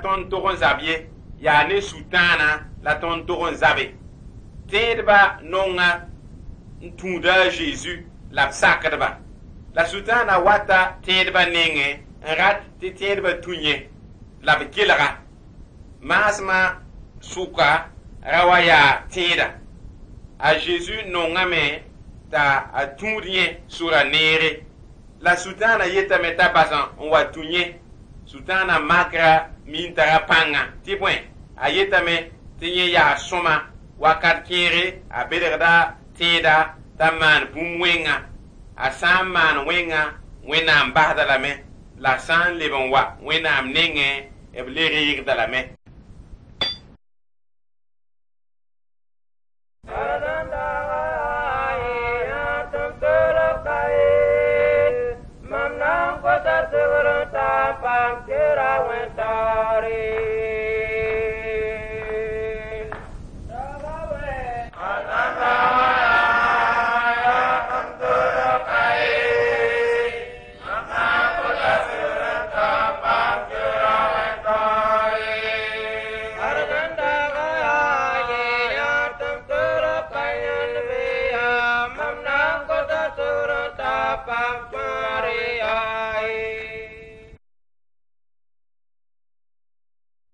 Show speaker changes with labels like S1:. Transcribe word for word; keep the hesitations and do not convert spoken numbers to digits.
S1: tõnd tog n zab ye yaa ne sutãana la tõnd tog n zabe tẽedba nonga n tũuda a Zeezi la b sakdba la sutãana wata tẽedba nengẽ n rat tɩ tẽedba tũ yẽ la b kelga maasmã sʋka ra wa yaa tẽeda a Zeezi nongame t'a a tũud yẽ sora neere la sutãana yetame t'a bas n wa tũ yẽ sutãana makra min tara pãnga tɩ bõe a yetame tɩ yẽ yaa sõma wakat kẽere a belgda tẽeda t'a maan bũmb wẽnga a sã n maan wẽnga wẽnnaam basda lame la sã n leb n wa wẽnnaam nengẽ b le reegda lame.
S2: Mam nam ko ta se ta pam kera wenta